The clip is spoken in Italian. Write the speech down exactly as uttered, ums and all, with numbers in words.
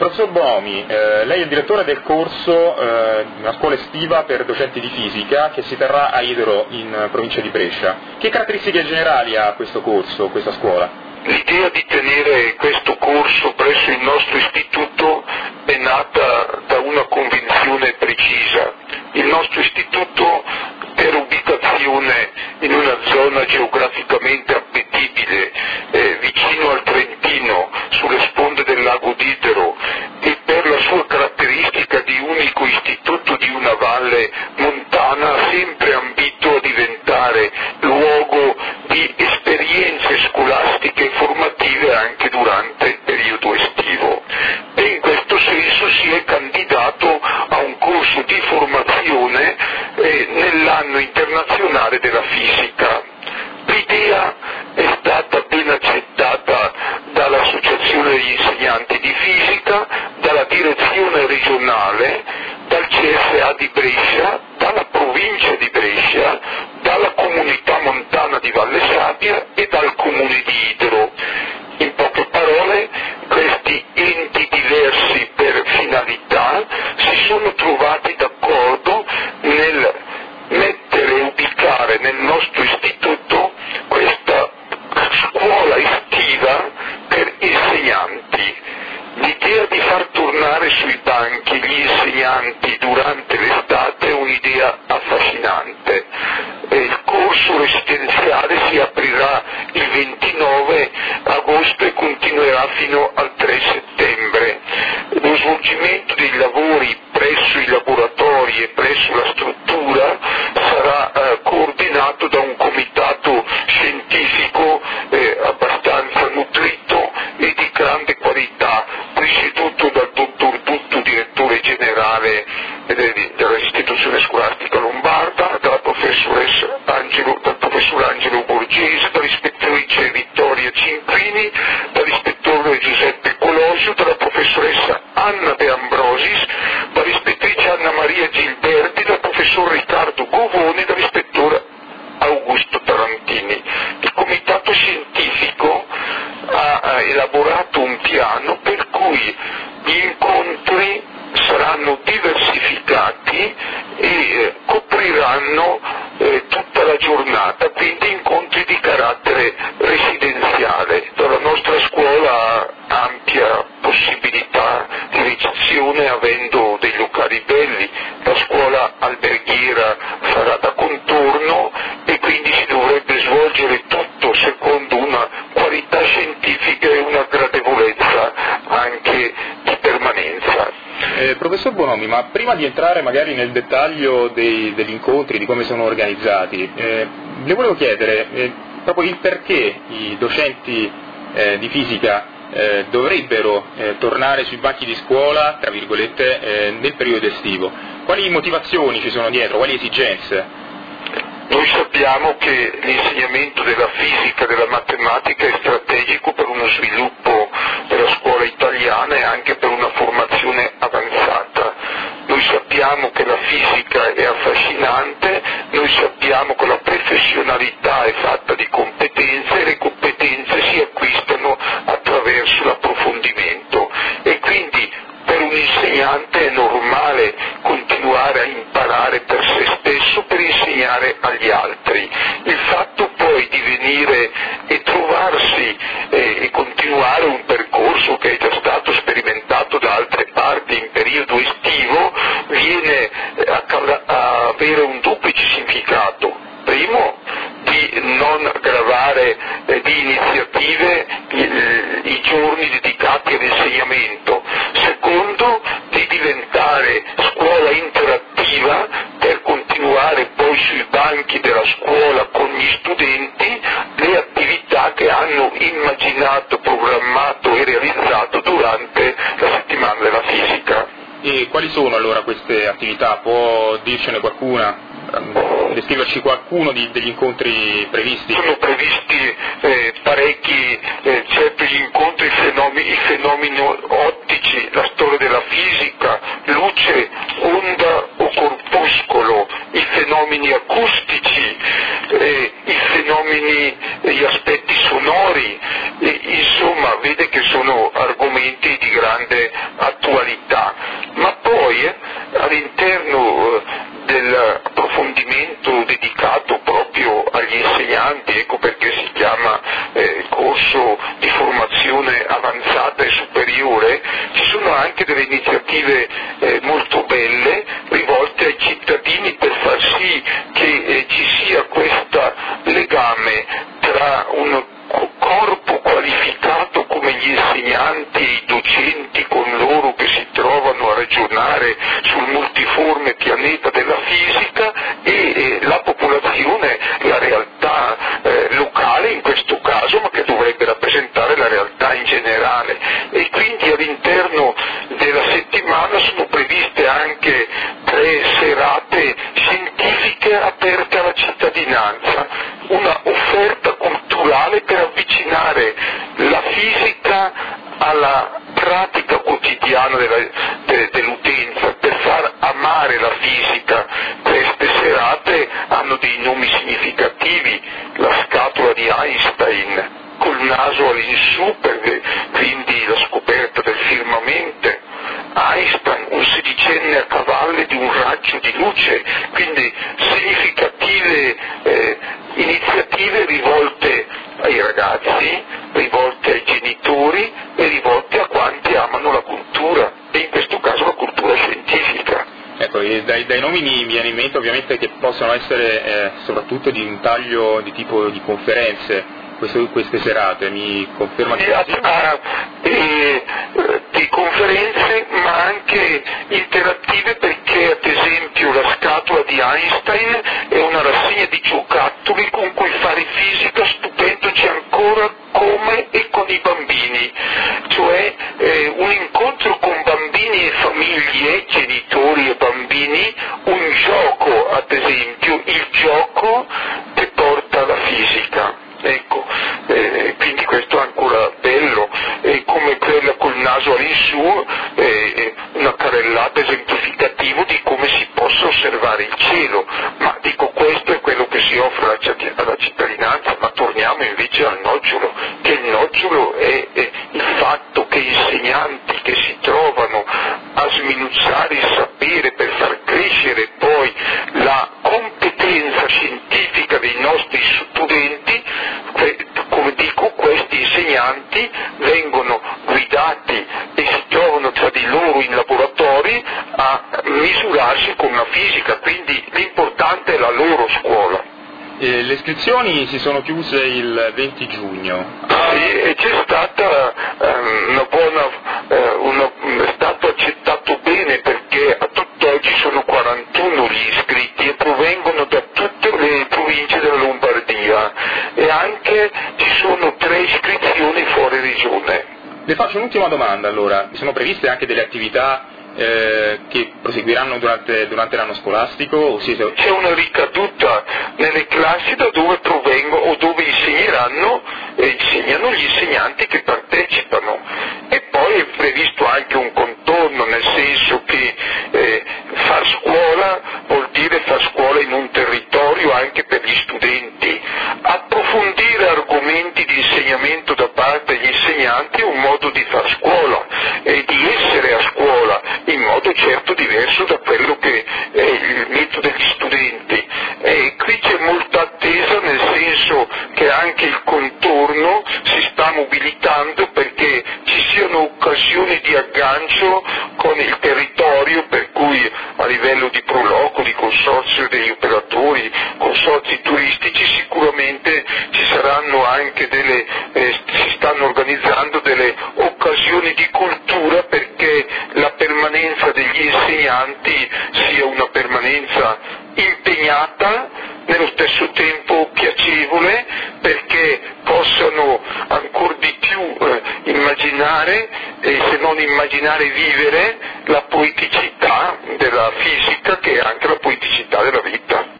professor Bonomi, eh, lei è il direttore del corso, eh, una scuola estiva per docenti di fisica che si terrà a Idro in provincia di Brescia. Che caratteristiche generali ha questo corso, questa scuola? L'idea di tenere questo corso presso il nostro istituto è nata da una convinzione precisa. Il nostro istituto, per ubicazione in una zona geograficamente appetibile, eh, vicino al Trentino, sulle sponde del lago d'Idro, e per la sua caratteristica di unico istituto di una valle montana, ha sempre ambito a diventare luogo di esperienze scolastiche e formative anche durante il periodo estivo. E in questo senso si è candidato a un corso di formazione eh, nell'anno internazionale della fisica. L'idea è stata ben accettata dall'Associazione degli insegnanti di fisica, dalla direzione regionale, dal C S A di Brescia, dalla provincia di Brescia, dalla comunità montana di Valle Sabbia e dal comune di Idro. In poche parole, questi enti diversi per finalità si sono trovati d'accordo nel mettere e ubicare nel nostro istituto questa scuola estiva per insegnanti. L'idea di far tornare sui banchi gli insegnanti durante l'estate è un'idea affascinante. Il corso residenziale si aprirà il ventinove agosto e continuerà fino al tre settembre. Lo svolgimento dei lavori presso i laboratori e presso la struttura sarà eh, coordinato da un comitato scientifico eh, abbastanza nutrito e di grande qualità, presieduto dal dottor Dutto, direttore generale eh, dell'istituzione scolastica lombarda, dalla professoressa Angelo, dal professor Angelo Borghese, dall'ispettrice Vittoria Cinquini, dall'ispettore Giuseppe Colosio, dalla professoressa Anna De Ambrosis, dall'ispettrice Anna Maria Gilberti, dal professor Riccardo Govoni, dall'ispettore Augusto Tarantini. Il comitato scientifico ha elaborato un piano per cui gli incontri saranno diversificati e eh, copriranno eh, tutta la giornata, quindi incontri di carattere residenziale. La nostra scuola ha ampia possibilità di ricezione avendo dei locali belli, la scuola alberghiera farà da contorno e quindi si dovrebbe svolgere tutto secondo una qualità scientifica e una gradevolezza anche di permanenza. Eh, professor Bonomi, ma prima di entrare magari nel dettaglio dei, degli incontri, di come sono organizzati, eh, le volevo chiedere eh, proprio il perché i docenti eh, di fisica eh, dovrebbero eh, tornare sui banchi di scuola, tra virgolette, eh, nel periodo estivo. Quali motivazioni ci sono dietro, quali esigenze? Noi sappiamo che l'insegnamento della fisica e della matematica è strategico per uno sviluppo della scuola italiana e anche per una formazione avanzata. Noi sappiamo che la fisica è affascinante, noi sappiamo che la professionalità è fatta di competenze e le competenze si acquistano attraverso l'approfondimento e quindi per un insegnante è normale continuare a imparare per se stesso per insegnare agli altri. Il fatto poi di venire e trovarsi eh, e continuare un percorso che è già stato sperimentato da altre parti in periodo estivo viene a, a avere un duplice significato. Primo, di non gravare eh, di iniziative i, i giorni dedicati all'insegnamento. Secondo, di diventare scuola interattiva per continuare poi sui banchi della scuola con gli studenti le attività che hanno immaginato, programmato e realizzato durante la settimana della fisica. E quali sono allora queste attività? Può dircene qualcuna? Descriverci qualcuno di, degli incontri previsti? Sono previsti eh, parecchi, eh, certo gli incontri, i fenomeni, i fenomeni ottici, la storia della fisica, luce, onda o corpuscolo, i fenomeni acustici, eh, i fenomeni, eh, gli aspetti sonori, eh, insomma vede che sono argomenti di grande attualità, ma poi eh, all'interno eh, dell'approfondimento dedicato proprio agli insegnanti, ecco perché si chiama eh, corso di formazione avanzata e superiore, ci sono anche delle iniziative eh, molto belle rivolte ai cittadini per far sì che eh, ci sia questo legame tra un corpo qualificato come gli insegnanti e i docenti con loro che si trovano a ragionare sul multiforme pianeta della fisica e eh, la popolazione, la realtà eh, locale in questo caso, ma che dovrebbe rappresentare la realtà in generale. E quindi all'interno della settimana sono previste anche tre serate scientifiche aperte alla cittadinanza, una offerta culturale per avvicinare la fisica alla pratica quotidiana della, de, dell'utenza, per far amare la fisica. Queste serate hanno dei nomi significativi: la scatola di Einstein, col naso all'insù, perché quindi la scoperta del firmamento, Einstein, un sedicenne a cavallo di un raggio di luce, quindi significative eh, iniziative rivolte ai ragazzi, rivolte ai genitori e rivolte a quanti amano la cultura, e in questo caso la cultura scientifica. Ecco, dai, dai nomi mi viene in mente ovviamente che possono essere eh, soprattutto di un taglio di tipo di conferenze, queste, queste serate, mi conferma che... Ah, eh, di conferenze, ma anche interattive, perché ad esempio la scatola di Einstein è una rassegna di giocattoli con cui fare fisica stupendoci ancora come e con i bambini, cioè eh, un incontro con bambini e famiglie, genitori e bambini, un gioco ad esempio, il gioco che porta alla fisica. Ecco, eh, quindi questo è ancora bello, e come quella col naso all'insù, eh, una carrellata esemplificativa di come si possa osservare il cielo, ma dico questo è quello che si offre alla, alla cittadinanza, ma torniamo invece al nocciolo, che il nocciolo è, è il fatto che insegnanti che si trovano a sminuzzare il sapere per far crescere poi la competenza scientifica dei nostri studenti, come dico, questi insegnanti vengono guidati e si trovano tra di loro in laboratori a misurarsi con la fisica, quindi l'importante è la loro scuola. E le iscrizioni si sono chiuse il venti giugno. Sì, e c'è stata um, una buona, uh, una, è stato accettato bene, perché a tutt'oggi sono quarantuno gli iscritti e provengono da tutte le province della Lombardia, e anche ci sono tre iscrizioni fuori regione. Le faccio un'ultima domanda allora, sono previste anche delle attività eh, che proseguiranno durante, durante l'anno scolastico? O si... C'è una ricaduta nelle classi da dove provengono o dove insegneranno e insegnano gli insegnanti che partecipano, e poi è previsto anche un contorno, nel senso che eh, far scuola vuol dire far scuola in un territorio anche per gli studenti, approfondire argomenti di insegnamento da parte degli insegnanti è un modo di far scuola e di essere a scuola in modo certo diverso da quello che è il metodo degli studenti. E qui c'è molta attesa, nel senso che anche il contorno si sta mobilitando perché ci siano occasioni di aggancio con il territorio, per cui a livello di proloco, di consorzio degli operatori, consorzi turistici, sicuramente ci saranno anche delle, eh, si stanno organizzando delle occasioni di cultura perché la permanenza degli insegnanti sia una permanenza impegnata, nello stesso tempo piacevole, perché possano ancora di più eh, immaginare, e se non immaginare vivere, la poeticità della fisica, che è anche la poeticità della vita.